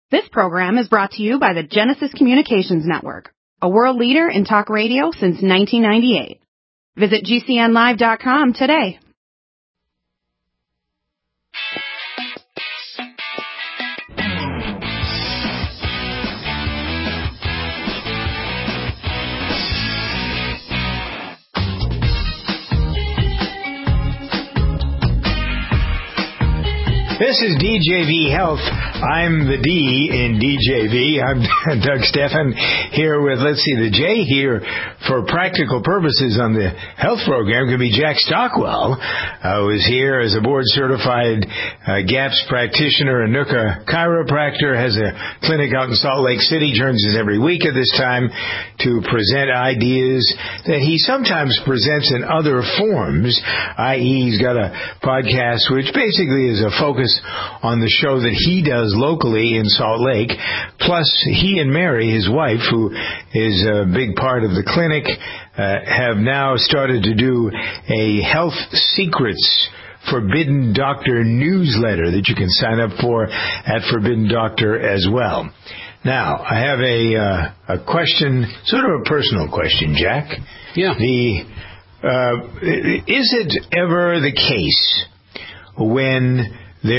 This program is brought to you by the Genesis Communications Network, a world leader in talk radio since 1998. Visit GCNlive.com today. This is DJV Health. I'm the D in DJV. I'm Doug Stephan here with, the J here for practical purposes on the health program could be Jack Stockwell, who is here as a board-certified GAPS practitioner, a NUCA chiropractor, has a clinic out in Salt Lake City, joins us every week at this time to present ideas that he sometimes presents in other forms, i.e. he's got a podcast which basically is a focus on the show that he does locally in Salt Lake. Plus, he and Mary, his wife, who is a big part of the clinic, have now started to do a Health Secrets Forbidden Doctor newsletter that you can sign up for at Forbidden Doctor as well. Now, I have a question, sort of a personal question, Jack. Yeah. Is it ever the case when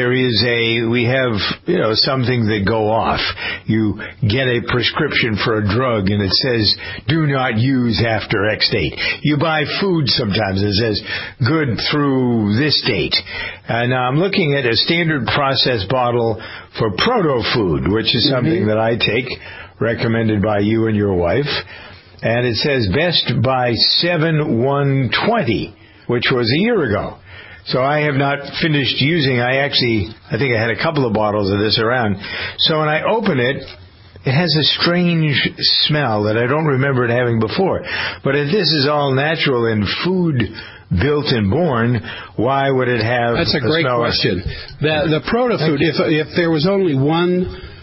we have something that go off. You get a prescription for a drug and it says, do not use after X date. You buy food sometimes and it says, good through this date. Now I'm looking at a standard process bottle for Proto Food, which is something that I take, recommended by you and your wife. And it says best by 7/1/20, which was a year ago. So I have not finished using. I think I had a couple of bottles of this around. So when I open it, it has a strange smell that I don't remember it having before. But if this is all natural and food built and born, why would it have That's a great question. The Proto Food, if there was only one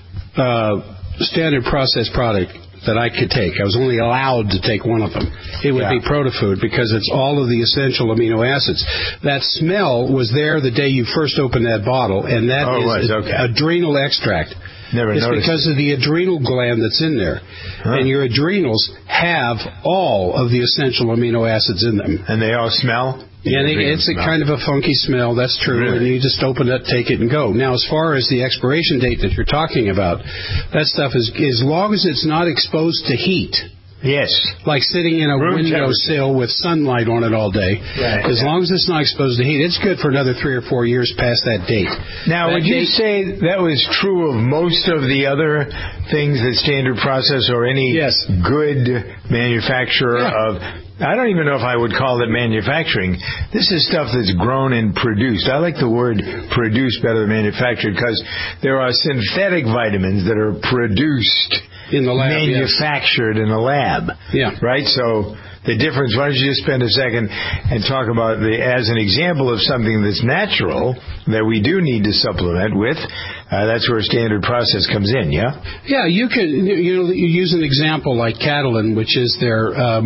standard process product that I could take, I was only allowed to take one of them, it would be Proto Food, because it's all of the essential amino acids. That smell was there the day you first opened that bottle, and that is adrenal extract. It's because of the adrenal gland that's in there. And your adrenals have all of the essential amino acids in them. And they all smell? Yeah, it's a kind of a funky smell, that's true, really? And you just open it, take it, and go. Now, as far as the expiration date that you're talking about, that stuff is, as long as it's not exposed to heat. Yes. Like sitting in a windowsill with sunlight on it all day. Right. As long as it's not exposed to heat, it's good for another 3 or 4 years past that date. Now, would you say that was true of most of the other things that Standard Process or any good manufacturer of... I don't even know if I would call it manufacturing. This is stuff that's grown and produced. I like the word produced better than manufactured, because there are synthetic vitamins that are produced in the lab, manufactured in a lab. Yeah. Right? So the difference, why don't you just spend a second and talk about as an example of something that's natural that we do need to supplement with. That's where Standard Process comes in, yeah? Yeah, you could you use an example like Catalin, which is their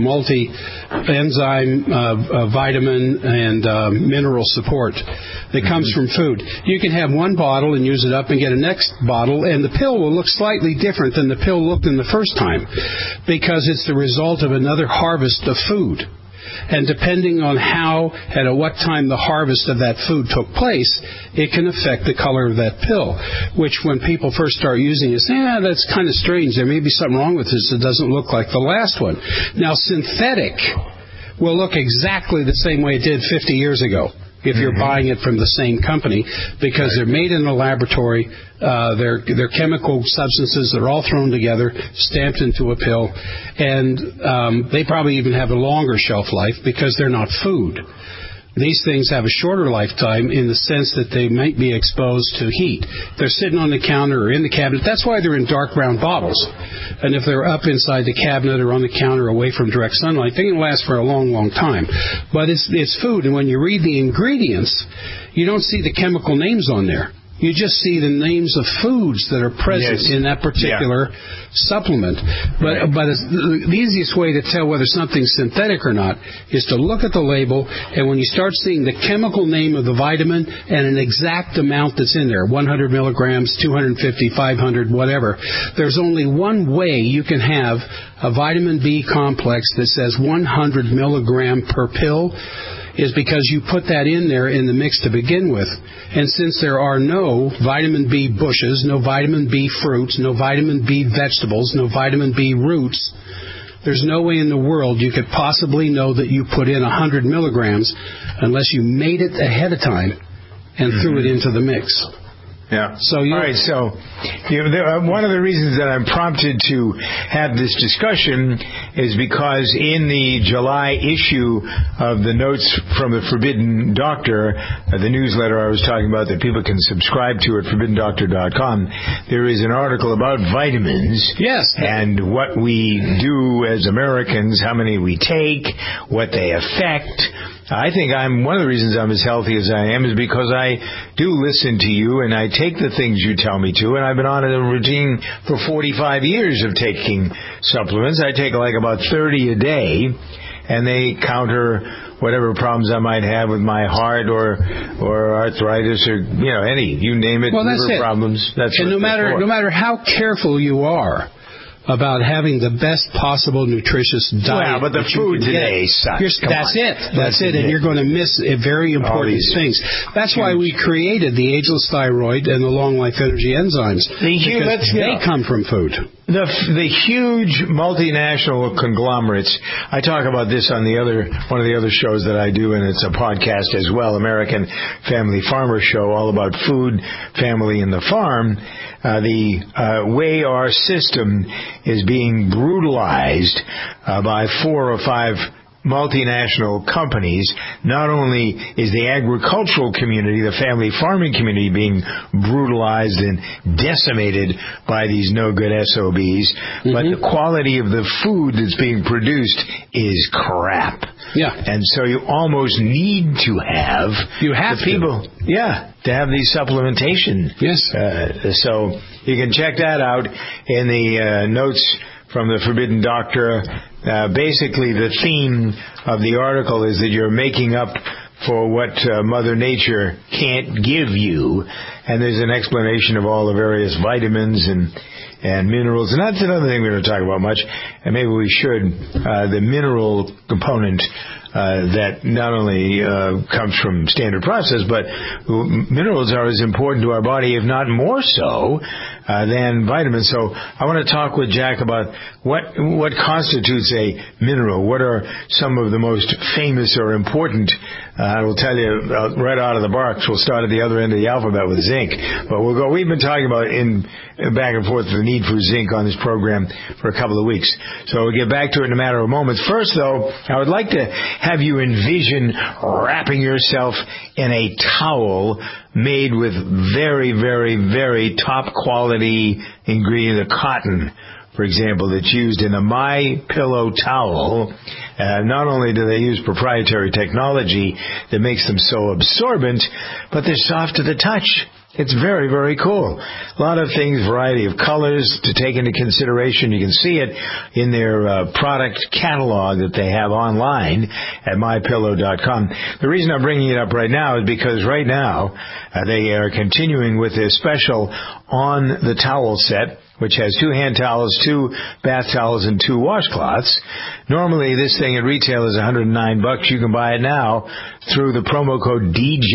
multi-enzyme vitamin and mineral support that comes from food. You can have one bottle and use it up and get a next bottle, and the pill will look slightly different than the pill looked in the first time, because it's the result of another harvest of food. And depending on how and at what time the harvest of that food took place, it can affect the color of that pill, which when people first start using it, say, that's kind of strange. There may be something wrong with this. It doesn't look like the last one. Now, synthetic will look exactly the same way it did 50 years ago if you're buying it from the same company, because they're made in a laboratory. They're chemical substances that are all thrown together, stamped into a pill, and they probably even have a longer shelf life because they're not food. These things have a shorter lifetime in the sense that they might be exposed to heat. They're sitting on the counter or in the cabinet. That's why they're in dark brown bottles. And if they're up inside the cabinet or on the counter away from direct sunlight, they can last for a long, long time. But it's food, and when you read the ingredients, you don't see the chemical names on there. You just see the names of foods that are present in that particular supplement. But the easiest way to tell whether something's synthetic or not is to look at the label, and when you start seeing the chemical name of the vitamin and an exact amount that's in there, 100 milligrams, 250, 500, whatever, there's only one way you can have a vitamin B complex that says 100 milligram per pill, is because you put that in there in the mix to begin with. And since there are no vitamin B bushes, no vitamin B fruits, no vitamin B vegetables, no vitamin B roots, there's no way in the world you could possibly know that you put in 100 milligrams unless you made it ahead of time and threw it into the mix. Yeah. So all right. So, one of the reasons that I'm prompted to have this discussion is because in the July issue of the Notes from the Forbidden Doctor, the newsletter I was talking about that people can subscribe to at ForbiddenDoctor.com, there is an article about vitamins. Yes. And what we do as Americans, how many we take, what they affect. I think one of the reasons I'm as healthy as I am is because I do listen to you and I take the things you tell me to, and I've been on a routine for 45 years of taking supplements. I take like about 30 a day, and they counter whatever problems I might have with my heart or arthritis or you name it, liver problems. And no matter how careful you are about having the best possible nutritious diet. Well, but the food today sucks. That's it. And you're going to miss very important things. That's why we created the ageless thyroid and the long life energy enzymes. They come from food. The huge multinational conglomerates. I talk about this on one of the other shows that I do, and it's a podcast as well, American Family Farmer Show, all about food, family, and the farm. The way our system is being brutalized by 4 or 5 multinational companies. Not only is the agricultural community, the family farming community, being brutalized and decimated by these no-good SOBs, but the quality of the food that's being produced is crap. Yeah. And so you almost need to have people to have these supplementation. Yes. So you can check that out in the notes from the Forbidden Doctor. Basically, the theme of the article is that you're making up for what Mother Nature can't give you, and there's an explanation of all the various vitamins and minerals, and that's another thing we don't talk about much, and maybe we should. The mineral component that not only comes from standard process, but minerals are as important to our body, if not more so, than vitamins. So I want to talk with Jack about what constitutes a mineral. What are some of the most famous or important? I will tell you right out of the box. We'll start at the other end of the alphabet with zinc, but we'll go. We've been talking about back and forth the need for zinc on this program for a couple of weeks. So we'll get back to it in a matter of moments. First, though, I would like to have you envision wrapping yourself in a towel made with very, very, very top quality ingredient, the cotton, for example, that's used in a MyPillow towel. Not only do they use proprietary technology that makes them so absorbent, but they're soft to the touch. It's very, very cool. A lot of things, variety of colors to take into consideration. You can see it in their product catalog that they have online at MyPillow.com. The reason I'm bringing it up right now is because right now they are continuing with their special on the towel set, which has 2 hand towels, 2 bath towels, and 2 washcloths. Normally, this thing at retail is $109. You can buy it now through the promo code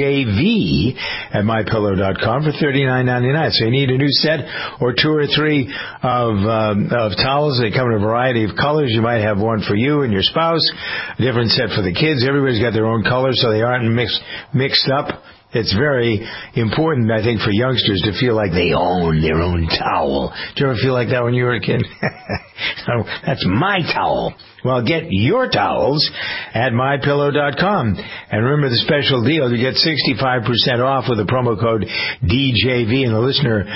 DJV at MyPillow.com for $39.99. So you need a new set or 2 or 3 of towels. They come in a variety of colors. You might have one for you and your spouse, a different set for the kids. Everybody's got their own colors, so they aren't mixed up. It's very important, I think, for youngsters to feel like they own their own towel. Did you ever feel like that when you were a kid? Oh, that's my towel. Well, get your towels at MyPillow.com. And remember the special deal. You get 65% off with the promo code DJV. In the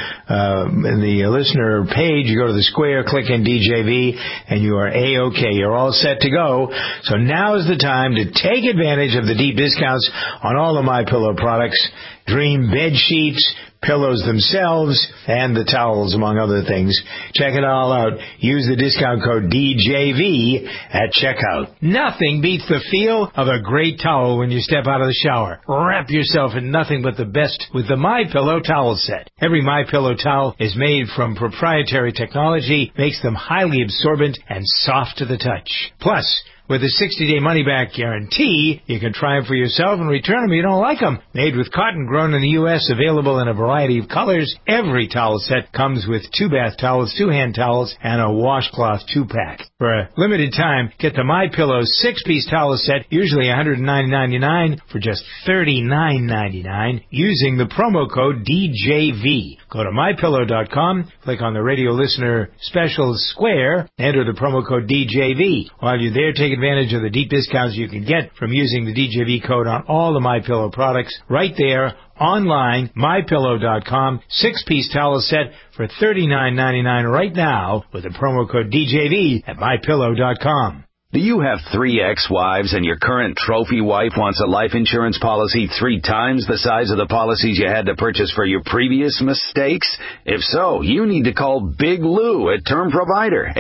listener page, you go to the square, click in DJV, and you are A-OK. You're all set to go. So now is the time to take advantage of the deep discounts on all of MyPillow products. Dream bed sheets, pillows themselves, and the towels, among other things. Check it all out. Use the discount code DJV at checkout. Nothing beats the feel of a great towel when you step out of the shower. Wrap yourself in nothing but the best with the MyPillow towel set. Every MyPillow towel is made from proprietary technology, makes them highly absorbent and soft to the touch. Plus, with a 60-day money-back guarantee, you can try them for yourself and return them if you don't like them. Made with cotton grown in the U.S., available in a variety of colors, every towel set comes with 2 bath towels, 2 hand towels, and a washcloth 2-pack. For a limited time, get the MyPillow 6-piece towel set, usually $109.99, for just $39.99, using the promo code DJV. Go to MyPillow.com, click on the radio listener specials square, enter the promo code DJV. While you're there, take advantage of the deep discounts you can get from using the DJV code on all the MyPillow products right there online, MyPillow.com. 6-piece towel set for $39.99 right now with the promo code DJV at MyPillow.com. Do you have 3 ex-wives and your current trophy wife wants a life insurance policy 3 times the size of the policies you had to purchase for your previous mistakes? If so, you need to call Big Lou at Term Provider,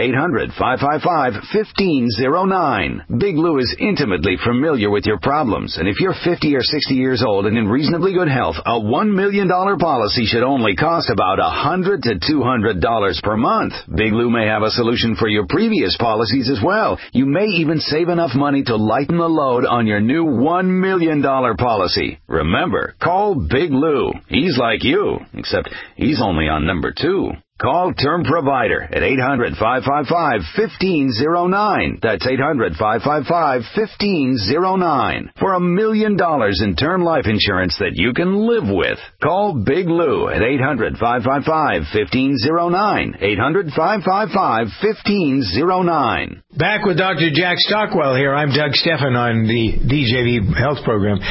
800-555-1509. Big Lou is intimately familiar with your problems, and if you're 50 or 60 years old and in reasonably good health, a $1 million policy should only cost about $100 to $200 per month. Big Lou may have a solution for your previous policies as well. You may even save enough money to lighten the load on your new $1 million policy. Remember, call Big Lou. He's like you, except he's only on number 2. Call Term Provider at 800-555-1509. That's 800-555-1509. For $1 million in term life insurance that you can live with. Call Big Lou at 800-555-1509. 800-555-1509. Back with Dr. Jack Stockwell here. I'm Doug Stephan on the DJV Health Program.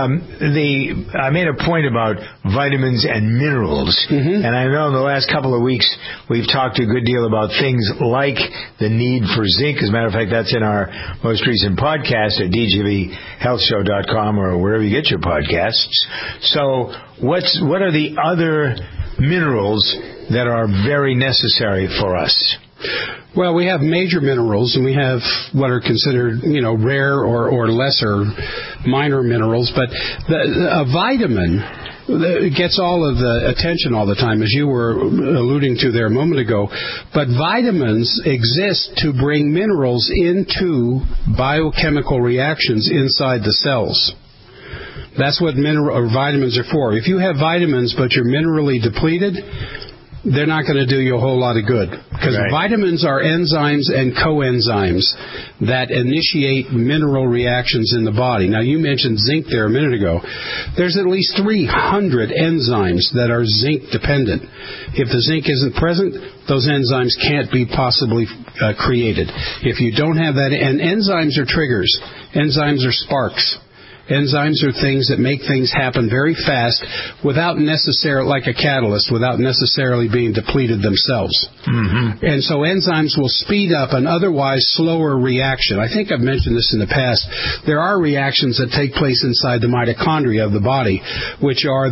I made a point about vitamins and minerals, and I know in the last couple of weeks we've talked a good deal about things like the need for zinc. As a matter of fact, that's in our most recent podcast at djvhealthshow.com or wherever you get your podcasts. So what are the other minerals that are very necessary for us? Well, we have major minerals, and we have what are considered, rare or lesser minor minerals. But a vitamin gets all of the attention all the time, as you were alluding to there a moment ago. But vitamins exist to bring minerals into biochemical reactions inside the cells. That's what vitamins are for. If you have vitamins but you're minerally depleted, they're not going to do you a whole lot of good. Because vitamins are enzymes and coenzymes that initiate mineral reactions in the body. Now, you mentioned zinc there a minute ago. There's at least 300 enzymes that are zinc dependent. If the zinc isn't present, those enzymes can't be possibly created. If you don't have that, and enzymes are triggers. Enzymes are sparks. Enzymes are things that make things happen very fast without necessarily, like a catalyst, without necessarily being depleted themselves. Mm-hmm. And so enzymes will speed up an otherwise slower reaction. I think I've mentioned this in the past. There are reactions that take place inside the mitochondria of the body, which are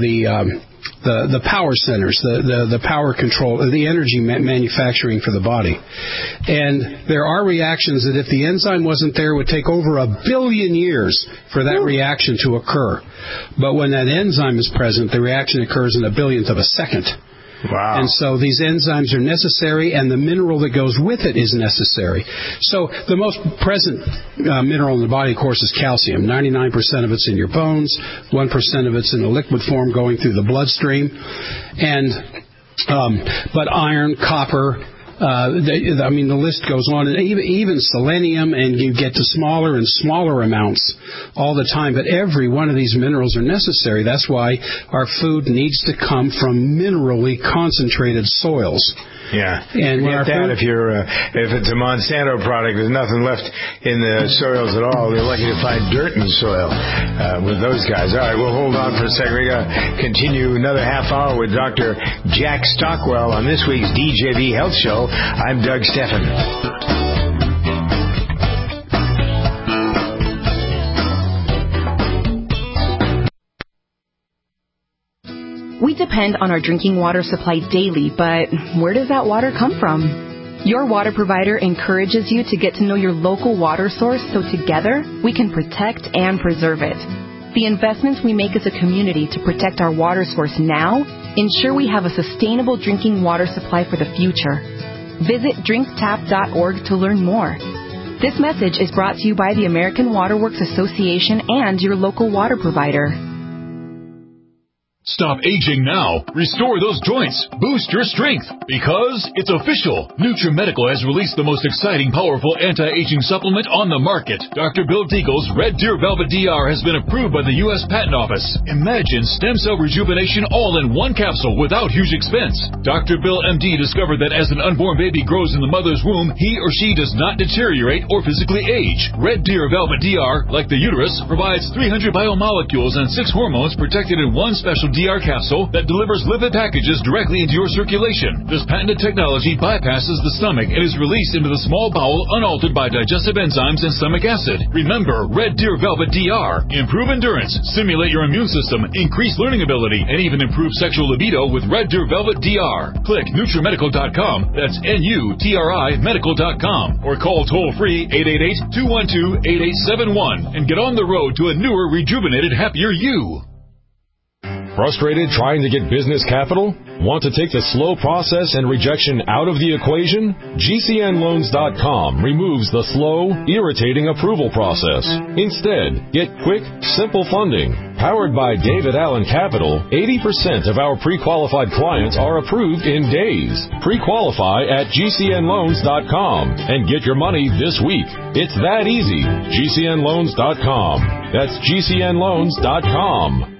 the power centers, the power control, the energy manufacturing for the body. And there are reactions that if the enzyme wasn't there, it would take over 1 billion years for that reaction to occur. But when that enzyme is present, the reaction occurs in 1/1000th of a second. Wow. And so these enzymes are necessary, and the mineral that goes with it is necessary. So the most present mineral in the body, of course, is calcium. 99% of it's in your bones, 1% of it's in a liquid form going through the bloodstream. But iron, copper, the list goes on. And even selenium, and you get to smaller and smaller amounts all the time. But every one of these minerals are necessary. That's why our food needs to come from minerally concentrated soils. Yeah, and get that if it's a Monsanto product, there's nothing left in the soils at all. You're lucky to find dirt in the soil with those guys. All right, we'll hold on for a second. We're going to continue another half hour with Dr. Jack Stockwell on this week's DJV Health Show. I'm Doug Stephan. We depend on our drinking water supply daily, but where does that water come from? Your water provider encourages you to get to know your local water source so together we can protect and preserve it. The investments we make as a community to protect our water source now ensure we have a sustainable drinking water supply for the future. Visit drinktap.org to learn more. This message is brought to you by the American Water Works Association and your local water provider. Stop aging now. Restore those joints. Boost your strength. Because it's official. NutriMedical has released the most exciting, powerful anti-aging supplement on the market. Dr. Bill Deagle's Red Deer Velvet DR has been approved by the U.S. Patent Office. Imagine stem cell rejuvenation all in one capsule without huge expense. Dr. Bill MD discovered that as an unborn baby grows in the mother's womb, he or she does not deteriorate or physically age. Red Deer Velvet DR, like the uterus, provides 300 biomolecules and 6 hormones protected in one special DR capsule that delivers lipid packages directly into your circulation. This patented technology bypasses the stomach and is released into the small bowel unaltered by digestive enzymes and stomach acid. Remember, Red Deer Velvet DR. Improve endurance, stimulate your immune system, increase learning ability, and even improve sexual libido with Red Deer Velvet DR. Click NutriMedical.com, that's NUTRI Medical.com, or call toll-free 888-212-8871 and get on the road to a newer, rejuvenated, happier you. Frustrated trying to get business capital? Want to take the slow process and rejection out of the equation? GCNLoans.com removes the slow, irritating approval process. Instead, get quick, simple funding. Powered by David Allen Capital, 80% of our pre-qualified clients are approved in days. Pre-qualify at GCNLoans.com and get your money this week. It's that easy. GCNLoans.com. That's GCNLoans.com.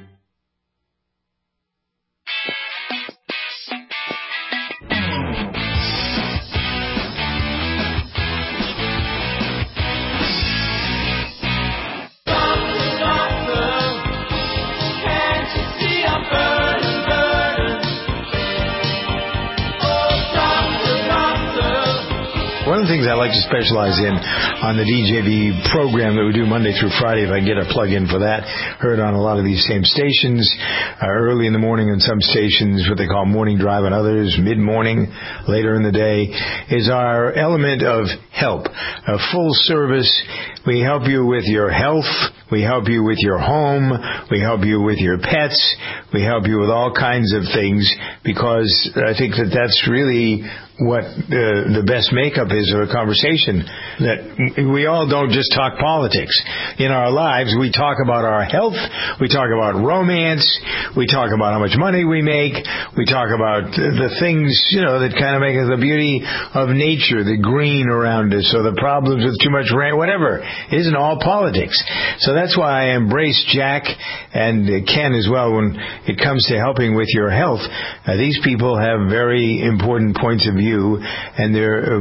One of the things I like to specialize in on the DJV program that we do Monday through Friday, if I can get a plug-in for that, heard on a lot of these same stations, early in the morning on some stations, what they call morning drive on others, mid-morning, later in the day, is our element of help, a full service. We help you with your health. We help you with your home. We help you with your pets. We help you with all kinds of things, because I think that that's really what the best makeup is of a conversation, that we all don't just talk politics. In our lives, we talk about our health, we talk about romance, we talk about how much money we make, we talk about the things, that kind of make us the beauty of nature, the green around us, or the problems with too much rain, whatever. It isn't all politics. So that's why I embrace Jack and Ken as well when it comes to helping with your health. These people have very important points of view, and their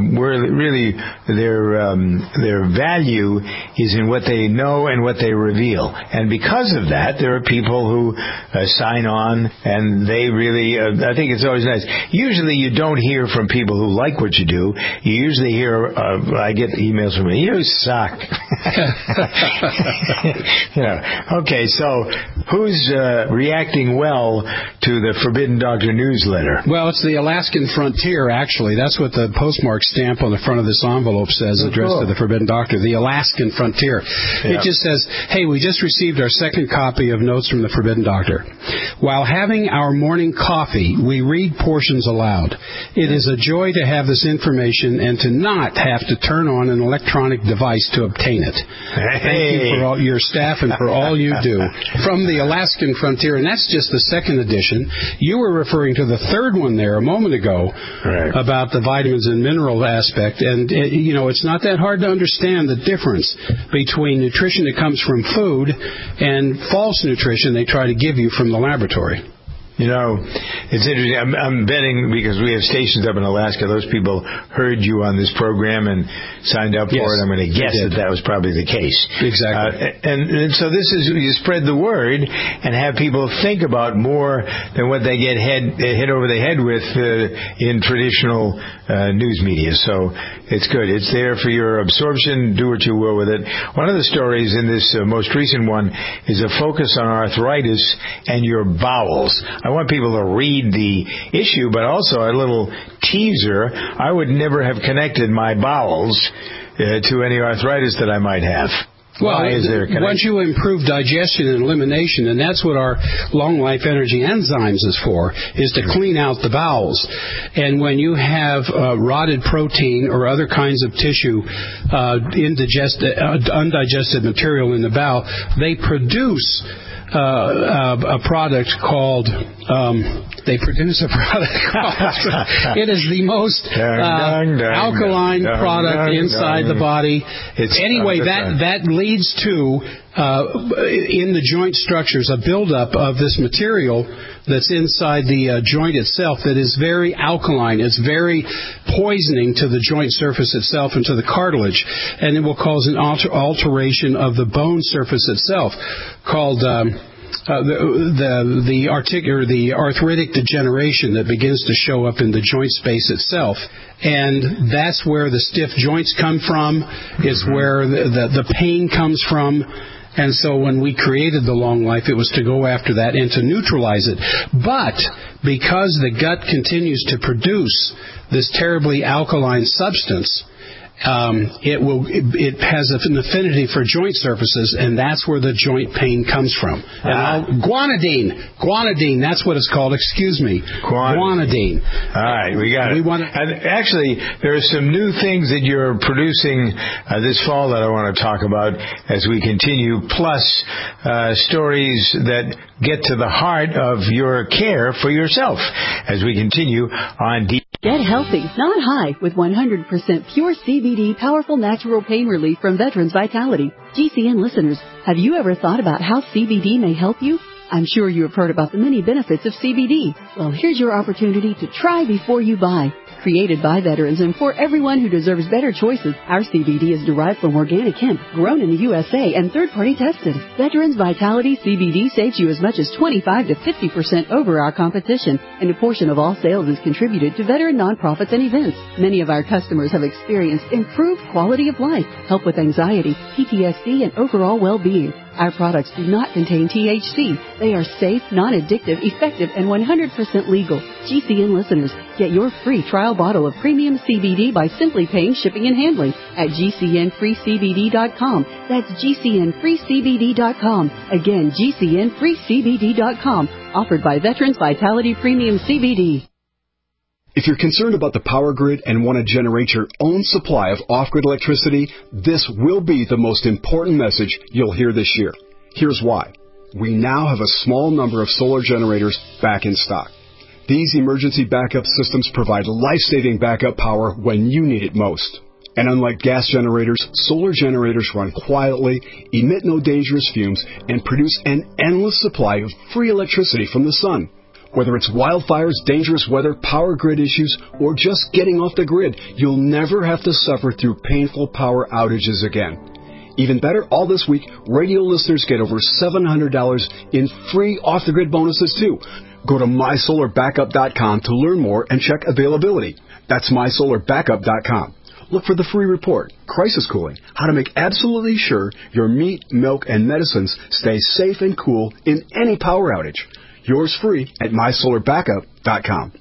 value is in what they know and what they reveal. And because of that, there are people who sign on, and they really, I think it's always nice. Usually you don't hear from people who like what you do. You usually hear, I get emails from me, you suck. Okay, so who's reacting well to the Forbidden Doctor newsletter? Well, it's the Alaskan Frontier, actually. That's what the postmark stamp on the front of this envelope says, addressed to the Forbidden Doctor, the Alaskan Frontier. It just says, hey, we just received our second copy of Notes from the Forbidden Doctor. While having our morning coffee, we read portions aloud. It is a joy to have this information and to not have to turn on an electronic device to obtain it. Thank you for all your staff and for all you do. From the Alaskan Frontier, and that's just the second edition. You were referring to the third one there a moment ago, right, about the vitamins and mineral aspect. And, it's not that hard to understand the difference between nutrition that comes from food and false nutrition they try to give you from the laboratory. It's interesting. I'm betting, because we have stations up in Alaska, those people heard you on this program and signed up for it. I'm going to guess that was probably the case. Exactly. And so this is, you spread the word and have people think about more than what they get hit over the head with in traditional news media. So it's good. It's there for your absorption. Do what you will with it. One of the stories in this most recent one is a focus on arthritis and your bowels. I want people to read the issue, but also a little teaser. I would never have connected my bowels to any arthritis that I might have. Well, once you improve digestion and elimination, and that's what our Long Life Energy enzymes is for, is to clean out the bowels. And when you have rotted protein or other kinds of tissue, undigested material in the bowel, they produce a product called it is the most alkaline product inside the body. Anyway, that leads to in the joint structures a buildup of this material that's inside the joint itself that is very alkaline. It's very poisoning to the joint surface itself and to the cartilage, and it will cause an alteration of the bone surface itself, called the arthritic degeneration that begins to show up in the joint space itself. And that's where the stiff joints come from. It's where the pain comes from. And so when we created the Long Life, it was to go after that and to neutralize it. But because the gut continues to produce this terribly alkaline substance, it has an affinity for joint surfaces, and that's where the joint pain comes from. Guanidine, that's what it's called. Excuse me, guanidine. All right, we got it. And actually, there are some new things that you're producing this fall that I want to talk about as we continue, plus stories that get to the heart of your care for yourself as we continue on Get healthy, not high, with 100% pure CBD powerful natural pain relief from Veterans Vitality. GCN listeners, have you ever thought about how CBD may help you? I'm sure you have heard about the many benefits of CBD. Well, here's your opportunity to try before you buy. Created by veterans and for everyone who deserves better choices, our CBD is derived from organic hemp, grown in the USA, and third-party tested. Veterans Vitality CBD saves you as much as 25 to 50% over our competition, and a portion of all sales is contributed to veteran nonprofits and events. Many of our customers have experienced improved quality of life, help with anxiety, PTSD, and overall well-being. Our products do not contain THC. They are safe, non-addictive, effective, and 100% legal. GCN listeners, get your free trial bottle of premium CBD by simply paying shipping and handling at GCNFreeCBD.com. That's GCNFreeCBD.com. Again, GCNFreeCBD.com. Offered by Veterans Vitality Premium CBD. If you're concerned about the power grid and want to generate your own supply of off-grid electricity, this will be the most important message you'll hear this year. Here's why. We now have a small number of solar generators back in stock. These emergency backup systems provide life-saving backup power when you need it most. And unlike gas generators, solar generators run quietly, emit no dangerous fumes, and produce an endless supply of free electricity from the sun. Whether it's wildfires, dangerous weather, power grid issues, or just getting off the grid, you'll never have to suffer through painful power outages again. Even better, all this week, radio listeners get over $700 in free off-the-grid bonuses, too. Go to MySolarBackup.com to learn more and check availability. That's MySolarBackup.com. Look for the free report, Crisis Cooling, how to make absolutely sure your meat, milk, and medicines stay safe and cool in any power outage. Yours free at MySolarBackup.com.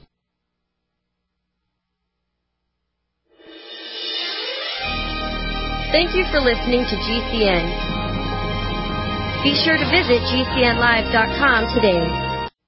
Thank you for listening to GCN. Be sure to visit GCNlive.com today.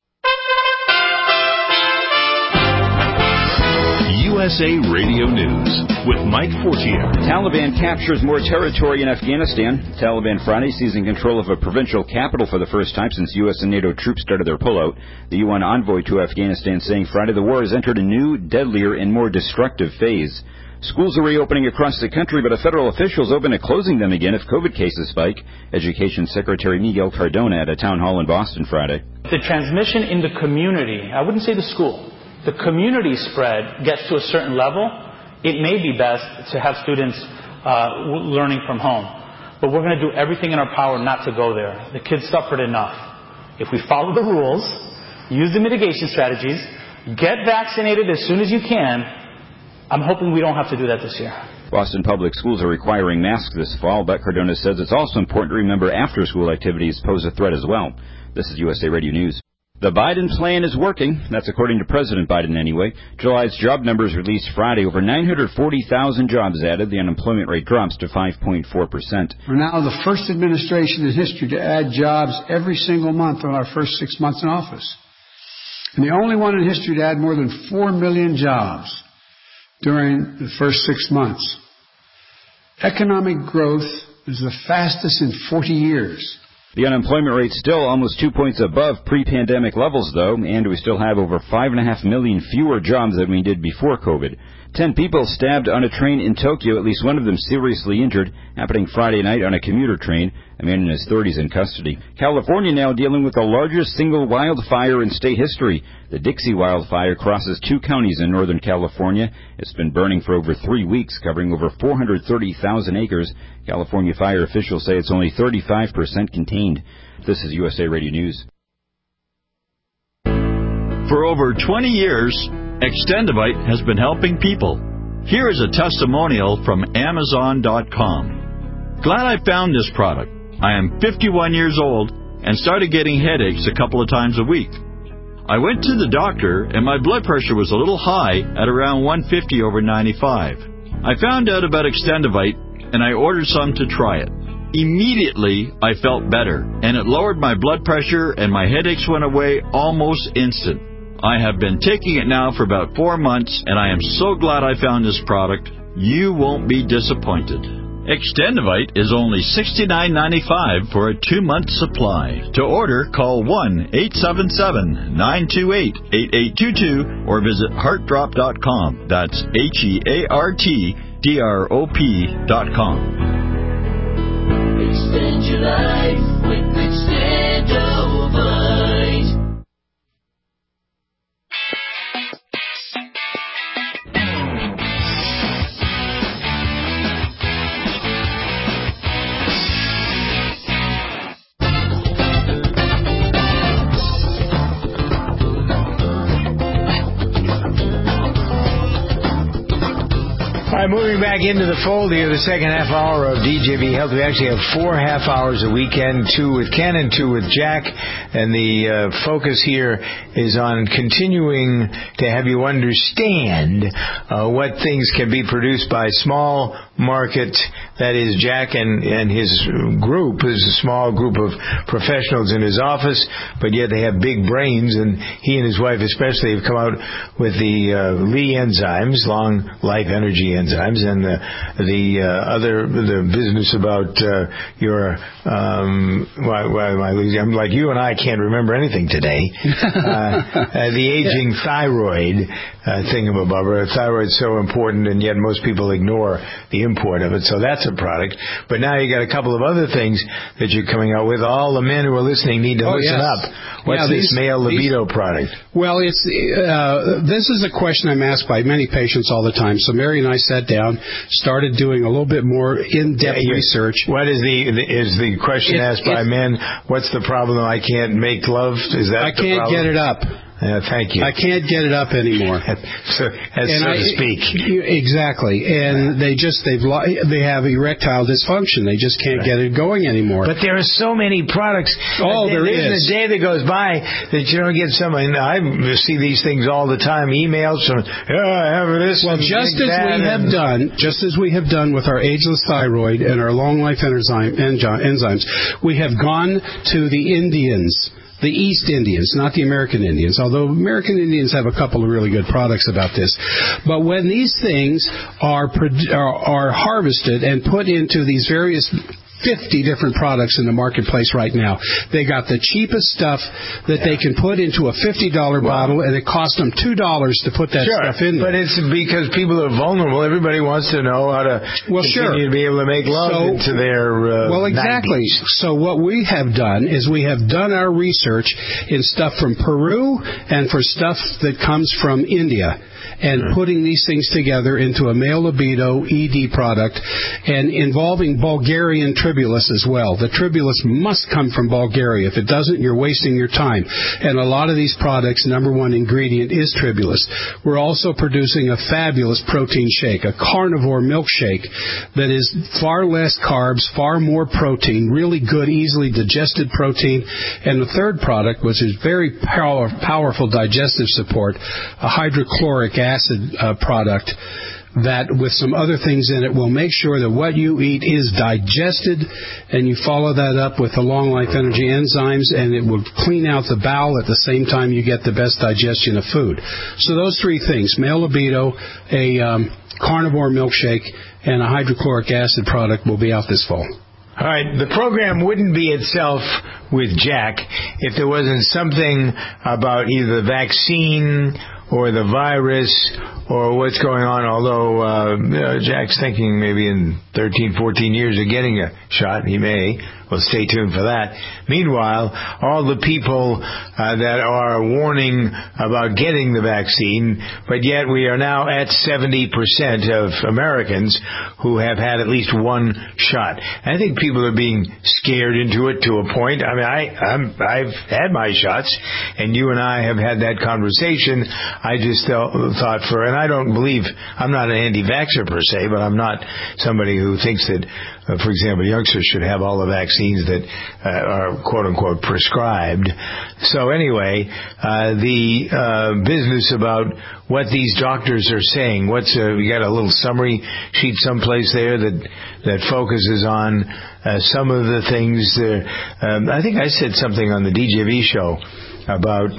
USA Radio News with Mike Fortier. Taliban captures more territory in Afghanistan. Taliban Friday seizing control of a provincial capital for the first time since U.S. and NATO troops started their pullout. The UN envoy to Afghanistan saying Friday the war has entered a new, deadlier, and more destructive phase. Schools are reopening across the country, but a federal official is open to closing them again if COVID cases spike. Education Secretary Miguel Cardona at a town hall in Boston Friday. The transmission in the community, I wouldn't say the school, the community spread gets to a certain level, it may be best to have students learning from home. But we're going to do everything in our power not to go there. The kids suffered enough. If we follow the rules, use the mitigation strategies, get vaccinated as soon as you can, I'm hoping we don't have to do that this year. Boston Public Schools are requiring masks this fall, but Cardona says it's also important to remember after-school activities pose a threat as well. This is USA Radio News. The Biden plan is working. That's according to President Biden anyway. July's job numbers released Friday. Over 940,000 jobs added. The unemployment rate drops to 5.4%. We're now the first administration in history to add jobs every single month in our first 6 months in office. And the only one in history to add more than 4 million jobs during the first 6 months. Economic growth is the fastest in 40 years. The unemployment rate still almost 2 points above pre-pandemic levels, though, and we still have over 5.5 million fewer jobs than we did before COVID. 10 people stabbed on a train in Tokyo, at least one of them seriously injured, happening Friday night on a commuter train. A man in his 30s in custody. California now dealing with the largest single wildfire in state history. The Dixie wildfire crosses 2 counties in Northern California. It's been burning for over 3 weeks, covering over 430,000 acres. California fire officials say it's only 35% contained. This is USA Radio News. For over 20 years, Extendivite has been helping people. Here is a testimonial from Amazon.com. Glad I found this product. I am 51 years old and started getting headaches a couple of times a week. I went to the doctor and my blood pressure was a little high at around 150 over 95. I found out about Extendivite and I ordered some to try it. Immediately, I felt better and it lowered my blood pressure and my headaches went away almost instant. I have been taking it now for about 4 months and I am so glad I found this product. You won't be disappointed. Extendivite is only $69.95 for a 2-month supply. To order, call 1-877-928-8822 or visit heartdrop.com. That's HEARTDROP.com. Extend your life with Extendivite. All right, moving back into the fold here, the second half hour of DJV Health. We actually have 4 half hours a weekend, 2 with Ken and 2 with Jack. And the focus here is on continuing to have you understand what things can be produced by small market. That is, Jack and his group is a small group of professionals in his office, but yet they have big brains, and he and his wife especially have come out with the Lee enzymes, long life energy enzymes, and the business about your why am I losing? I'm like you and I can't remember anything today. The aging thyroid thingamabobber. Thyroid's so important, and yet most people ignore the import of it. So that's a product. But now you got a couple of other things that you're coming out with. All the men who are listening need to listen up. What's this male libido product? Well, it's this is a question I'm asked by many patients all the time. So Mary and I sat down, started doing a little bit more in-depth research. What is the question asked by men? What's the problem? I can't make love? Is that I can't get it up. Thank you. I can't get it up anymore. so to speak. Exactly. And they have erectile dysfunction. They just can't get it going anymore. But there are so many products. There isn't a day that goes by that you don't get someone. I see these things all the time, emails from, I have this. Well, just as we have done with our ageless thyroid and our long life enzymes, we have gone to the Indians. The East Indians, not the American Indians, although American Indians have a couple of really good products about this. But when these things are harvested and put into these various 50 different products in the marketplace right now. They got the cheapest stuff that they can put into a $50 bottle, and it costs them $2 to put that stuff in there. But it's because people are vulnerable. Everybody wants to know how to continue to be able to make love into their exactly. 90s. So what we have done is we have done our research in stuff from Peru and for stuff that comes from India. and putting these things together into a male libido ED product, and involving Bulgarian tribulus as well. The tribulus must come from Bulgaria. If it doesn't, you're wasting your time. And a lot of these products, number one ingredient is tribulus. We're also producing a fabulous protein shake, a carnivore milkshake that is far less carbs, far more protein, really good, easily digested protein. And the third product, which is very powerful digestive support, a hydrochloric acid product that with some other things in it will make sure that what you eat is digested, and you follow that up with the long life energy enzymes, and it will clean out the bowel at the same time you get the best digestion of food. So those three things, male libido, a carnivore milkshake, and a hydrochloric acid product will be out this fall. All right, the program wouldn't be itself with Jack if there wasn't something about either the vaccine or the virus or what's going on, although Jack's thinking maybe in 13, 14 years of getting a shot. He may. Well, stay tuned for that. Meanwhile, all the people that are warning about getting the vaccine, but yet we are now at 70% of Americans who have had at least one shot. I think people are being scared into it to a point. I mean, I've had my shots, and you and I have had that conversation. I just thought and I don't believe, I'm not an anti-vaxxer per se, but I'm not somebody who thinks that, for example, youngsters should have all the vaccines that are quote-unquote prescribed. So anyway, the business about what these doctors are saying, we got a little summary sheet someplace there that focuses on some of the things. I think I said something on the DJV show about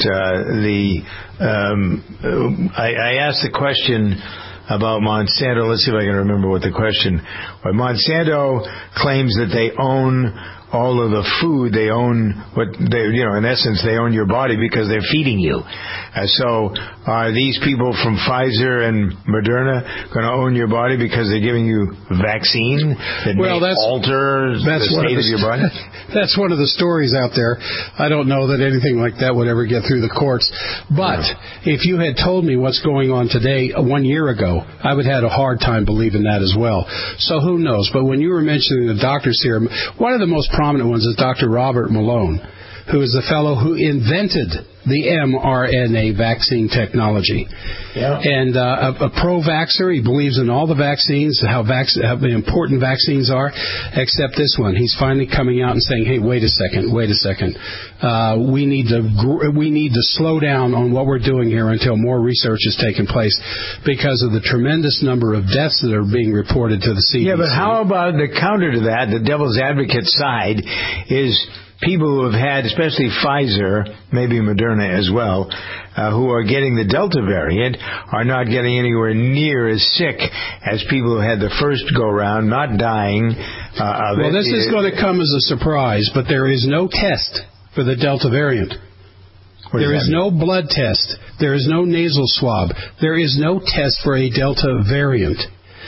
I asked the question about Monsanto. Let's see if I can remember what the question was. Monsanto claims that they own all of the food. They own in essence, they own your body because they're feeding you. So are these people from Pfizer and Moderna going to own your body because they're giving you vaccine that may alter the state of your body? That's one of the stories out there. I don't know that anything like that would ever get through the courts. But if you had told me what's going on today 1 year ago, I would have had a hard time believing that as well. So who knows? But when you were mentioning the doctors here, one of the most prominent ones is Dr. Robert Malone, who is the fellow who invented the mRNA vaccine technology. Yeah. And a pro-vaxxer. He believes in all the vaccines, how important vaccines are, except this one. He's finally coming out and saying, hey, wait a second. We need to slow down on what we're doing here until more research has taken place because of the tremendous number of deaths that are being reported to the CDC. Yeah, but how about the counter to that, the devil's advocate side, is people who have had, especially Pfizer, maybe Moderna as well, who are getting the Delta variant, are not getting anywhere near as sick as people who had the first go-round, not dying of it. Well, this is going to come as a surprise, but there is no test for the Delta variant. There is no blood test. There is no nasal swab. There is no test for a Delta variant.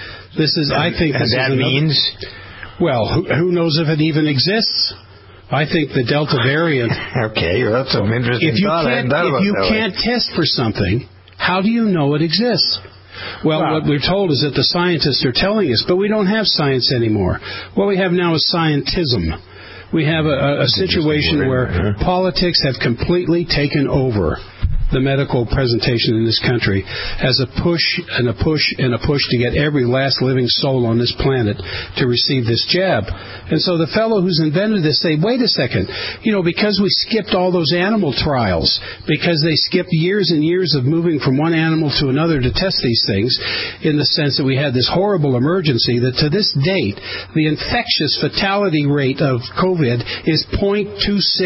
Means? Well, who knows if it even exists? I think the Delta variant... Okay, that's some interesting thought. If you can't test for something, how do you know it exists? Well, what we're told is that the scientists are telling us, but we don't have science anymore. What we have now is scientism. We have a situation where politics have completely taken over the medical presentation in this country as a push to get every last living soul on this planet to receive this jab. And so the fellow who's invented this say, wait a second, because we skipped all those animal trials, because they skipped years and years of moving from one animal to another to test these things, in the sense that we had this horrible emergency that to this date, the infectious fatality rate of COVID is 0.26%.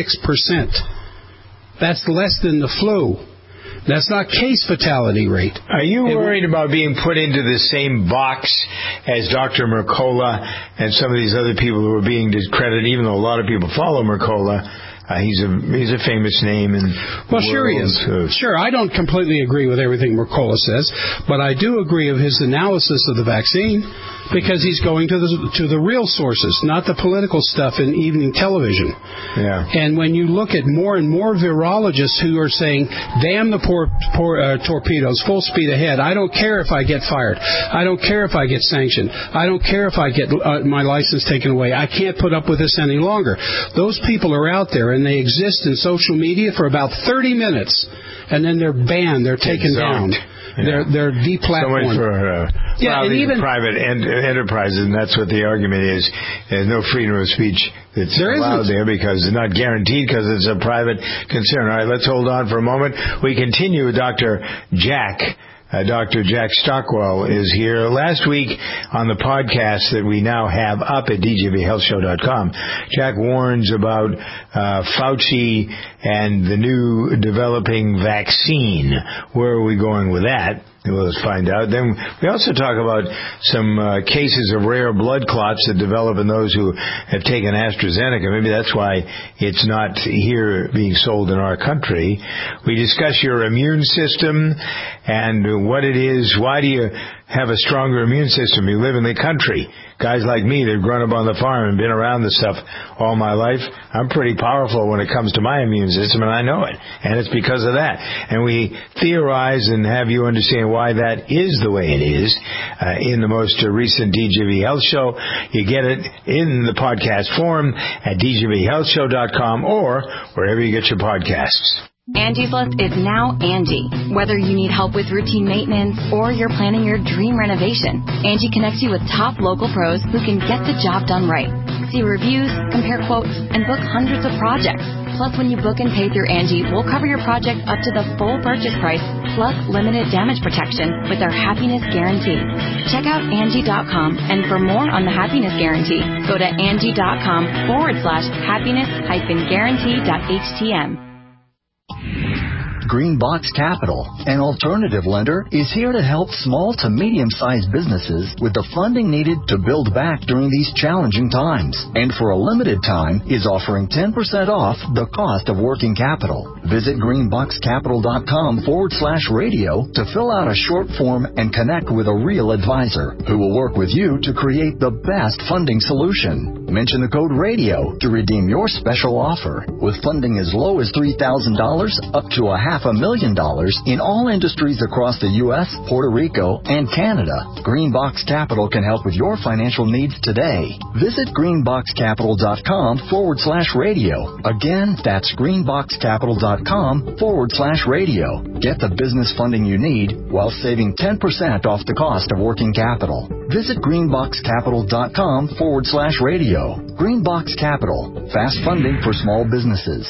That's less than the flu. That's not case fatality rate. Are you worried about being put into the same box as Dr. Mercola and some of these other people who are being discredited, even though a lot of people follow Mercola? He's a famous name. Sure he is. Sure, I don't completely agree with everything Mercola says, but I do agree with his analysis of the vaccine. because he's going to the real sources, not the political stuff in evening television. Yeah. And when you look at more and more virologists who are saying, damn the poor torpedoes, full speed ahead. I don't care if I get fired. I don't care if I get sanctioned. I don't care if I get my license taken away. I can't put up with this any longer. Those people are out there, and they exist in social media for about 30 minutes, and then they're banned. They're taken down. Yeah. They're deplatformed. So much for these private enterprises, and that's what the argument is. There's no freedom of speech that's allowed there because it's not guaranteed because it's a private concern. All right, let's hold on for a moment. We continue with Dr. Jack. Dr. Jack Stockwell is here. Last week on the podcast that we now have up at djvhealthshow.com, Jack warns about Fauci and the new developing vaccine. Where are we going with that? We'll find out. Then we also talk about some cases of rare blood clots that develop in those who have taken AstraZeneca. Maybe that's why it's not here being sold in our country. We discuss your immune system and what it is. Why do you have a stronger immune system? You live in the country. Guys like me that have grown up on the farm and been around this stuff all my life, I'm pretty powerful when it comes to my immune system, and I know it. And it's because of that. And we theorize and have you understand why that is the way it is in the most recent DJV Health Show. You get it in the podcast form at djvhealthshow.com or wherever you get your podcasts. Angie's List is now Angie. Whether you need help with routine maintenance or you're planning your dream renovation, Angie connects you with top local pros who can get the job done right. See reviews, compare quotes, and book hundreds of projects. Plus, when you book and pay through Angie, we'll cover your project up to the full purchase price, plus limited damage protection with our Happiness Guarantee. Check out Angie.com, and for more on the Happiness Guarantee, go to Angie.com/happiness-guarantee.htm. Greenbox Capital, an alternative lender, is here to help small to medium-sized businesses with the funding needed to build back during these challenging times. And for a limited time, is offering 10% off the cost of working capital. Visit greenboxcapital.com/radio to fill out a short form and connect with a real advisor who will work with you to create the best funding solution. Mention the code RADIO to redeem your special offer. With funding as low as $3,000 up to $500,000 in all industries across the U.S., Puerto Rico, and Canada, Greenbox Capital can help with your financial needs today. Visit greenboxcapital.com/radio. Again, that's greenboxcapital.com/radio. Get the business funding you need while saving 10% off the cost of working capital. Visit greenboxcapital.com/radio. Greenbox Capital, fast funding for small businesses.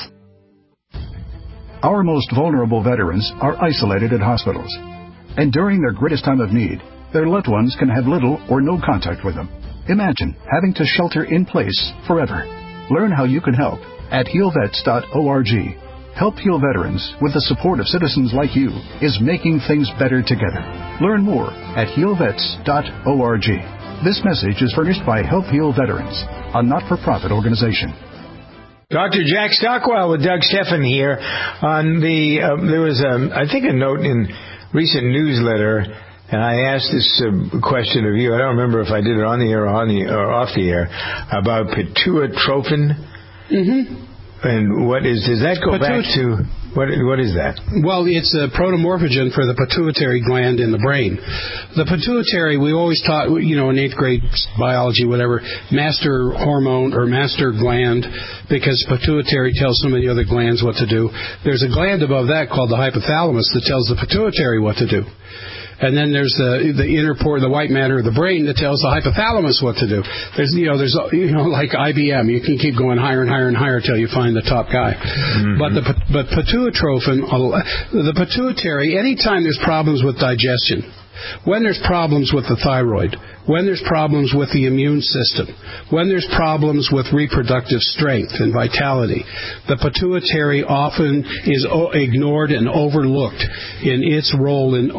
Our most vulnerable veterans are isolated at hospitals. And during their greatest time of need, their loved ones can have little or no contact with them. Imagine having to shelter in place forever. Learn how you can help at healvets.org. Help Heal Veterans, with the support of citizens like you, is making things better together. Learn more at healvets.org. This message is furnished by Help Heal Veterans, a not-for-profit organization. Dr. Jack Stockwell with Doug Stephan here. On the there was I think a note in recent newsletter, and I asked this question of you. I don't remember if I did it on the air or off the air about pituitrophin. Mm-hmm. And what does that go back to? What is that? Well, it's a protomorphogen for the pituitary gland in the brain. The pituitary, we always taught, in 8th grade biology, whatever, master hormone or master gland, because pituitary tells so many other glands what to do. There's a gland above that called the hypothalamus that tells the pituitary what to do. And then there's the inner port, the white matter of the brain that tells the hypothalamus what to do. There's like IBM. You can keep going higher and higher and higher till you find the top guy. Mm-hmm. But pituitrophin, the pituitary, anytime there's problems with digestion, when there's problems with the thyroid, when there's problems with the immune system, when there's problems with reproductive strength and vitality, the pituitary often is ignored and overlooked in its role in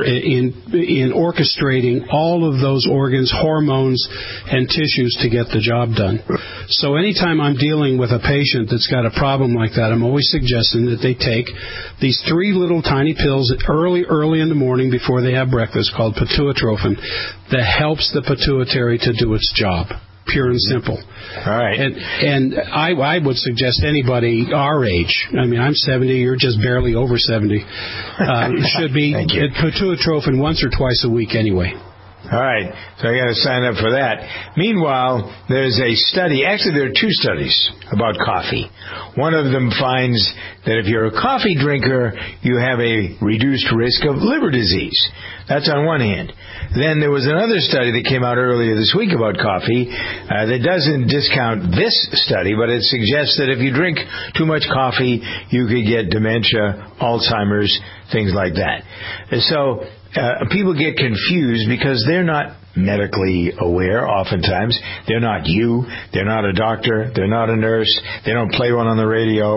orchestrating all of those organs, hormones, and tissues to get the job done. So anytime I'm dealing with a patient that's got a problem like that, I'm always suggesting that they take these 3 little tiny pills early in the morning before they have breakfast. that's called pituitrophin that helps the pituitary to do its job. Pure and simple. All right. And I would suggest anybody our age, I mean, I'm 70, you're just barely over 70, should be pituitrophin once or twice a week anyway. All right, so I got to sign up for that. Meanwhile, there's a study. Actually, there are two studies about coffee. One of them finds that if you're a coffee drinker, you have a reduced risk of liver disease. That's on one hand. Then there was another study that came out earlier this week about coffee that doesn't discount this study, but it suggests that if you drink too much coffee, you could get dementia, Alzheimer's, things like that. And so people get confused because they're not medically aware oftentimes. They're not you. They're not a doctor. They're not a nurse. They don't play one on the radio.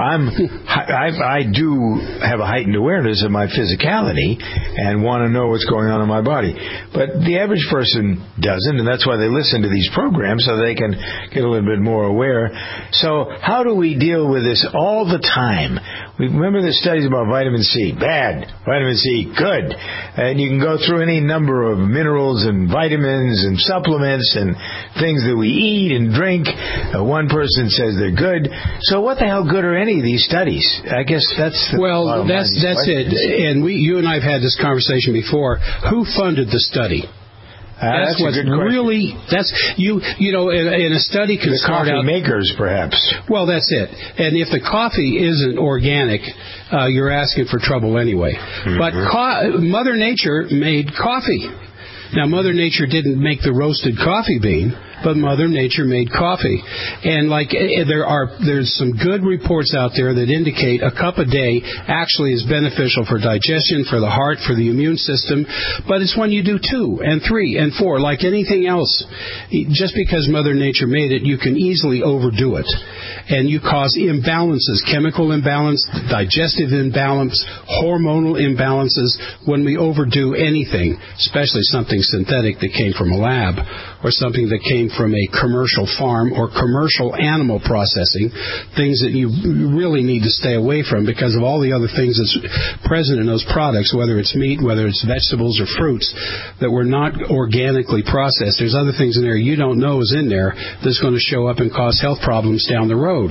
I do have a heightened awareness of my physicality and want to know what's going on in my body. But the average person doesn't, and that's why they listen to these programs, so they can get a little bit more aware. So how do we deal with this all the time? We remember the studies about vitamin C. Bad. Vitamin C, good. And you can go through any number of minerals and vitamins and supplements and things that we eat and drink. One person says they're good. So what the hell good are any of these studies? I guess that's the that's it. And you and I have had this conversation before. Who funded the study? That's what's really. That's you know. In a study can start out. The coffee makers, perhaps. Well, that's it. And if the coffee isn't organic, you're asking for trouble anyway. Mm-hmm. But Mother Nature made coffee. Now, Mother Nature didn't make the roasted coffee bean, but Mother Nature made coffee. And there's some good reports out there that indicate a cup a day actually is beneficial for digestion, for the heart, for the immune system. But it's when you do 2 and 3 and 4, like anything else. Just because Mother Nature made it, you can easily overdo it. And you cause imbalances, chemical imbalance, digestive imbalance, hormonal imbalances when we overdo anything, especially something synthetic that came from a lab or something that came from a commercial farm or commercial animal processing, things that you really need to stay away from because of all the other things that's present in those products, whether it's meat, whether it's vegetables or fruits, that were not organically processed. There's other things in there you don't know is in there that's going to show up and cause health problems down the road.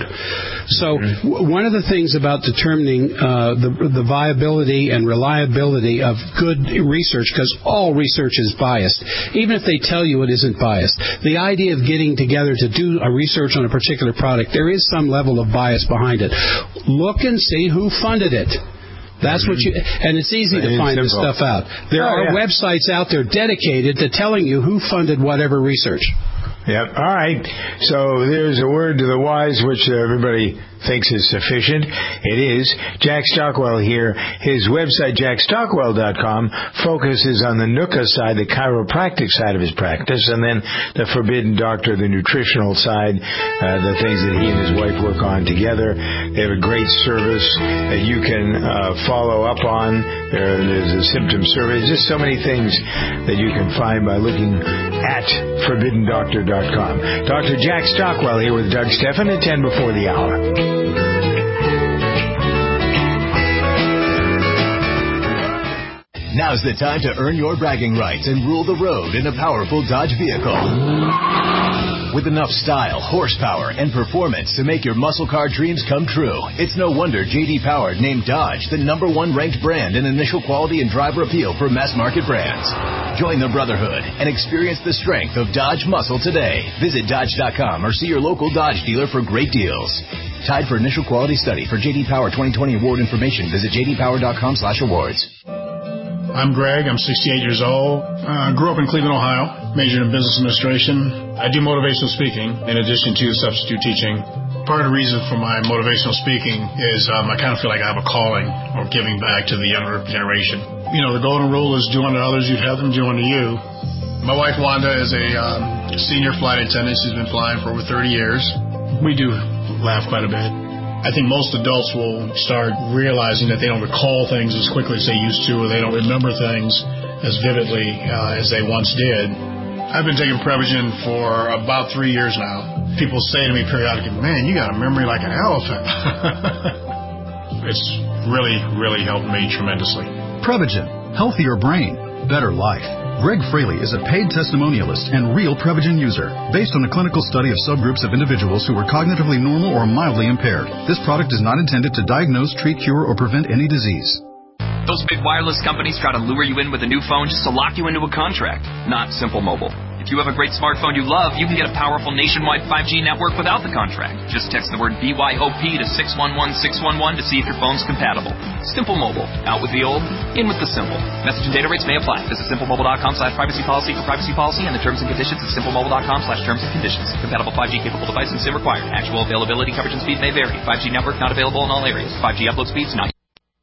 So one of the things about determining the viability and reliability of good research, because all research is biased, even if they tell you it isn't biased. The idea of getting together to do a research on a particular product, there is some level of bias behind it. Look and see who funded it. That's what and it's easy to find this stuff out. There are websites out there dedicated to telling you who funded whatever research. Yep. All right. So there's a word to the wise, which everybody thinks is sufficient. It is. Jack Stockwell here. His website, jackstockwell.com, focuses on the NUCA side, the chiropractic side of his practice, and then the Forbidden Doctor, the nutritional side, the things that he and his wife work on together. They have a great service that you can follow up on. There's a symptom survey. There's just so many things that you can find by looking at ForbiddenDoctor.com. Dr. Jack Stockwell here with Doug Stephan at 10 before the hour. Now's the time to earn your bragging rights and rule the road in a powerful Dodge vehicle. With enough style, horsepower, and performance to make your muscle car dreams come true, it's no wonder J.D. Power named Dodge the #1 ranked brand in initial quality and driver appeal for mass market brands. Join the brotherhood and experience the strength of Dodge muscle today. Visit Dodge.com or see your local Dodge dealer for great deals. Tied for initial quality study. For J.D. Power 2020 award information, visit jdpower.com/awards. I'm Greg. I'm 68 years old. Grew up in Cleveland, Ohio. Majored in business administration. I do motivational speaking in addition to substitute teaching. Part of the reason for my motivational speaking is I kind of feel like I have a calling or giving back to the younger generation. You know, the golden rule is do unto others, you'd have them do unto you. My wife, Wanda, is a senior flight attendant. She's been flying for over 30 years. We do laugh quite a bit. I think most adults will start realizing that they don't recall things as quickly as they used to, or they don't remember things as vividly as they once did. I've been taking Prevagen for about 3 years now. People say to me periodically, man, you got a memory like an elephant. It's really, really helped me tremendously. Prevagen, healthier brain. better life. Greg Fraley is a paid testimonialist and real Prevagen user. Based on a clinical study of subgroups of individuals who were cognitively normal or mildly impaired, this product is not intended to diagnose, treat, cure, or prevent any disease. Those big wireless companies try to lure you in with a new phone just to lock you into a contract. Not Simple Mobile. If you have a great smartphone you love, you can get a powerful nationwide 5G network without the contract. Just text the word BYOP to 611611 to see if your phone's compatible. Simple Mobile. Out with the old, in with the simple. Message and data rates may apply. Visit simplemobile.com/privacy policy for privacy policy and the terms and conditions at simplemobile.com/terms and conditions. Compatible 5G capable device and SIM required. Actual availability, coverage, and speed may vary. 5G network not available in all areas. 5G upload speeds not.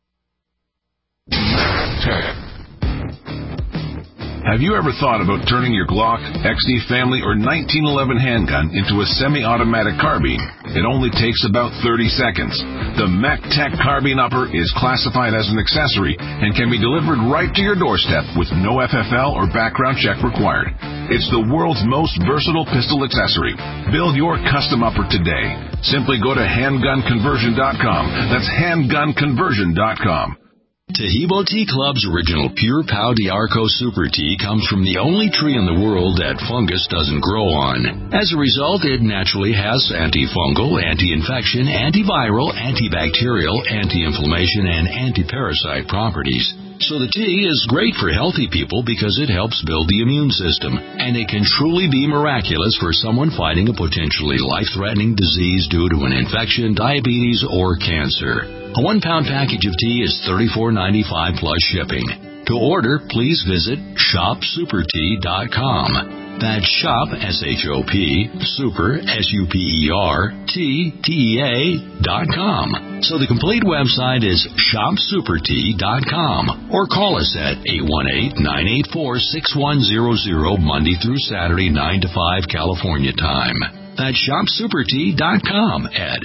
Have you ever thought about turning your Glock, XD Family, or 1911 handgun into a semi-automatic carbine? It only takes about 30 seconds. The MacTech Carbine Upper is classified as an accessory and can be delivered right to your doorstep with no FFL or background check required. It's the world's most versatile pistol accessory. Build your custom upper today. Simply go to handgunconversion.com. That's handgunconversion.com. Tahibo Tea Club's original Pure Pau d'Arco Super Tea comes from the only tree in the world that fungus doesn't grow on. As a result, it naturally has antifungal, anti-infection, antiviral, antibacterial, anti-inflammation, and anti-parasite properties. So the tea is great for healthy people because it helps build the immune system, and it can truly be miraculous for someone fighting a potentially life-threatening disease due to an infection, diabetes, or cancer. A 1-pound package of tea is $34.95 plus shipping. To order, please visit shopsupertea.com. That's shop, S-H-O-P, super, S-U-P-E-R, T-T-E-A.com. So the complete website is shopsupertea.com. Or call us at 818-984-6100 Monday through Saturday, 9 to 5 California time. That's shopsupertea.com at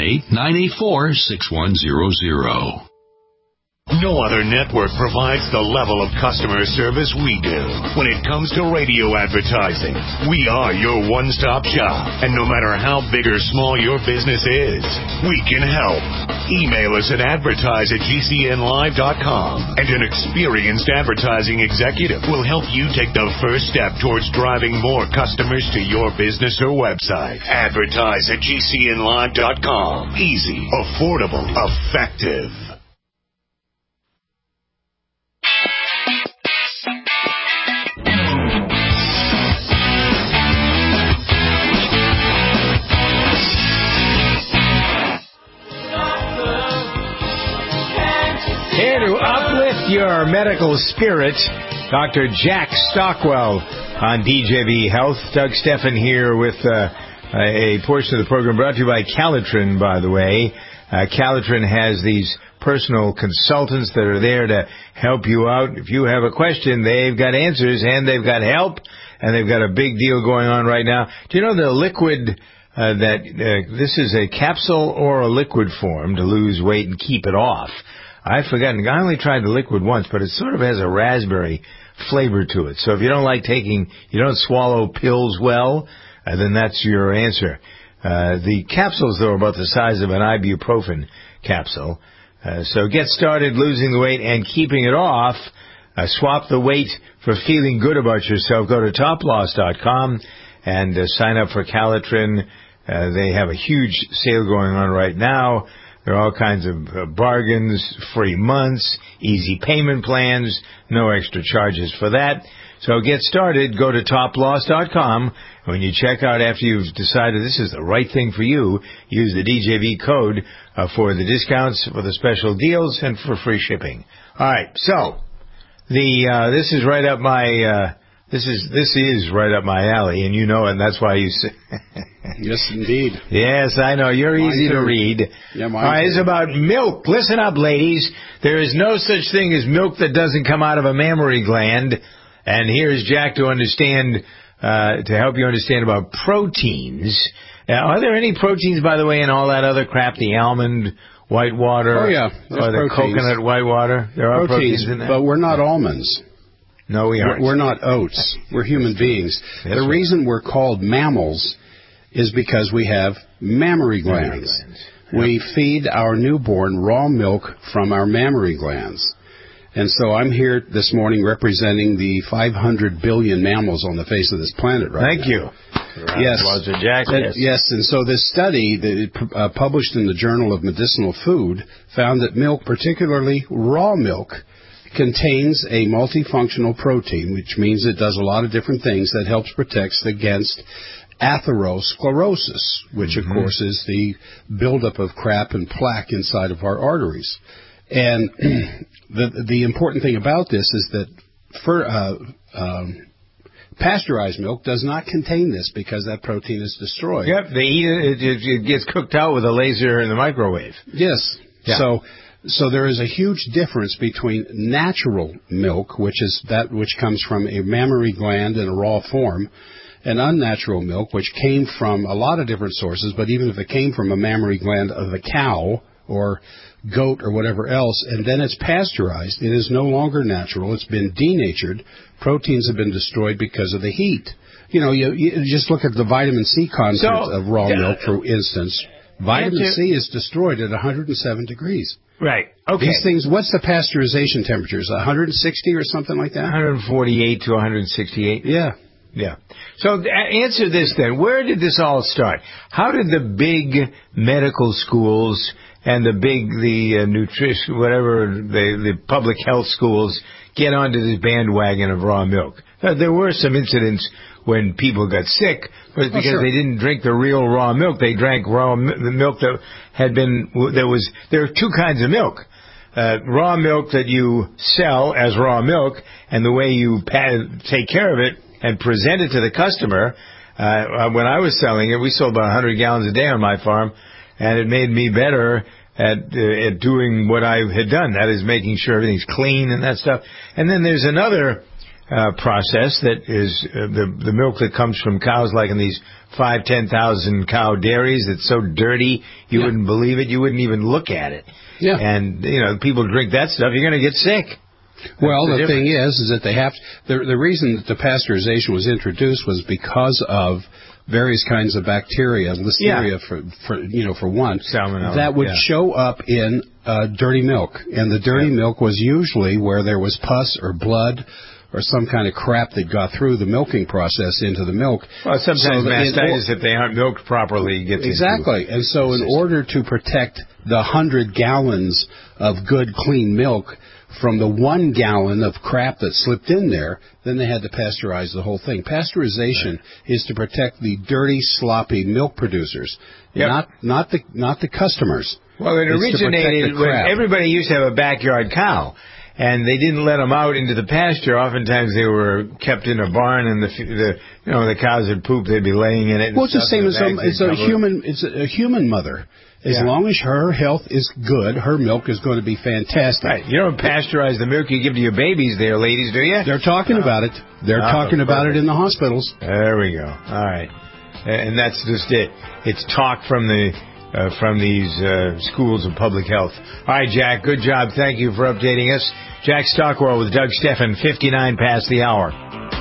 818-984-6100. No other network provides the level of customer service we do. When it comes to radio advertising, we are your one-stop shop. And no matter how big or small your business is, we can help. Email us at advertise@gcnlive.com, and an experienced advertising executive will help you take the first step towards driving more customers to your business or website. Advertise@gcnlive.com. Easy, affordable, effective. Here to uplift your medical spirit, Dr. Jack Stockwell on DJV Health. Doug Steffen here with a portion of the program brought to you by Calitrin, by the way. Calitrin has these personal consultants that are there to help you out. If you have a question, they've got answers and they've got help, and they've got a big deal going on right now. Do you know the liquid this is a capsule or a liquid form to lose weight and keep it off? I've forgotten. I only tried the liquid once, but it sort of has a raspberry flavor to it. So if you don't like you don't swallow pills well, then that's your answer. The capsules, though, are about the size of an ibuprofen capsule. So get started losing the weight and keeping it off. Swap the weight for feeling good about yourself. Go to toploss.com and sign up for Calitrin. They have a huge sale going on right now. There are all kinds of bargains, free months, easy payment plans, no extra charges for that. So get started. Go to toploss.com. When you check out after you've decided this is the right thing for you, use the DJV code for the discounts, for the special deals, and for free shipping. All right. So this is right up my this is right up my alley, and you know it, and that's why you say. Yes, indeed. Yes, I know. You're easy to read. Yeah, all right, it's about milk. Listen up, ladies. There is no such thing as milk that doesn't come out of a mammary gland. And here's Jack to help you understand about proteins. Are there any proteins, by the way, in all that other crap, the almond white water? Oh, yeah. Or the coconut white water? There are proteins in that. But we're not almonds. No, we aren't. We're not oats. We're human beings. The reason we're called mammals is because we have mammary glands. Yep. We feed our newborn raw milk from our mammary glands. And so I'm here this morning representing the 500 billion mammals on the face of this planet right Thank now. you. Yes. Jack. Yes, and so this study that published in the Journal of Medicinal Food found that milk, particularly raw milk, contains a multifunctional protein, which means it does a lot of different things that helps protect against atherosclerosis, which, of course, is the buildup of crap and plaque inside of our arteries. And the important thing about this is that pasteurized milk does not contain this because that protein is destroyed. Yep, they eat it. It gets cooked out with a laser in the microwave. Yes. Yeah. So there is a huge difference between natural milk, which is that which comes from a mammary gland in a raw form, and unnatural milk, which came from a lot of different sources, but even if it came from a mammary gland of a cow or goat or whatever else, and then it's pasteurized, it is no longer natural. It's been denatured. Proteins have been destroyed because of the heat. You just look at the vitamin C content of raw milk, for instance. Vitamin C is destroyed at 107 degrees. Right. Okay. These things, what's the pasteurization temperatures? 160 or something like that? 148 to 168. Yeah. Yeah. So answer this then. Where did this all start? How did the big medical schools and the nutrition, the public health schools get onto this bandwagon of raw milk? There were some incidents when people got sick, but it's because they didn't drink the real raw milk. They drank the milk that had been, there are two kinds of milk. Raw milk that you sell as raw milk, and the way you take care of it and present it to the customer. When I was selling it, we sold about 100 gallons a day on my farm, and it made me better at doing what I had done. That is making sure everything's clean and that stuff. And then there's another process that is the milk that comes from cows, like in these 5,000-10,000 cow dairies. It's so dirty you wouldn't believe it. You wouldn't even look at it. Yeah. And people drink that stuff. You're going to get sick. Well, the thing is that they have the reason that the pasteurization was introduced was because of various kinds of bacteria, listeria for one, salmonella, that would show up in dirty milk, and the dirty milk was usually where there was pus or blood or some kind of crap that got through the milking process into the milk. Well, sometimes mastitis, if they aren't milked properly, gets exactly. And so, in order to protect the 100 gallons of good, clean milk from the 1 gallon of crap that slipped in there, then they had to pasteurize the whole thing. Pasteurization is to protect the dirty, sloppy milk producers, not the customers. Well, it originated when everybody used to have a backyard cow, and they didn't let them out into the pasture. Oftentimes they were kept in a barn, and the cows had pooped, they'd be laying in it. Well, it's the same as it's a human mother. As long as her health is good, her milk is going to be fantastic. Right. You don't pasteurize the milk you give to your babies there, ladies, do you? They're talking about it. They're talking about it in the hospitals. There we go. All right. And that's just it. It's talk from these schools of public health. All right, Jack, good job. Thank you for updating us. Jack Stockwell with Doug Steffen, 59 past the hour.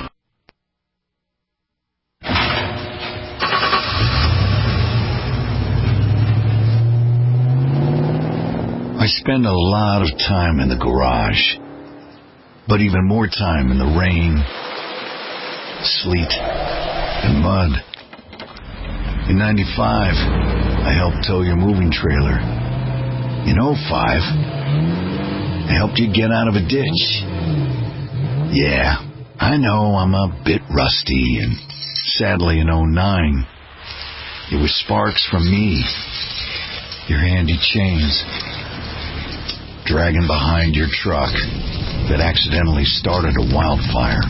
I spend a lot of time in the garage, but even more time in the rain, sleet, and mud. In 95, I helped tow your moving trailer. In 05, I helped you get out of a ditch. Yeah, I know I'm a bit rusty, and sadly in 09, it was sparks from me, your handy chains, dragging behind your truck that accidentally started a wildfire.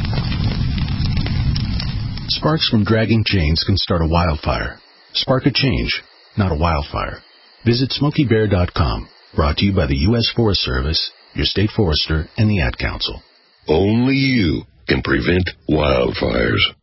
Sparks from dragging chains can start a wildfire. Spark a change, not a wildfire. Visit SmokeyBear.com. Brought to you by the U.S. Forest Service, your state forester, and the Ad Council. Only you can prevent wildfires.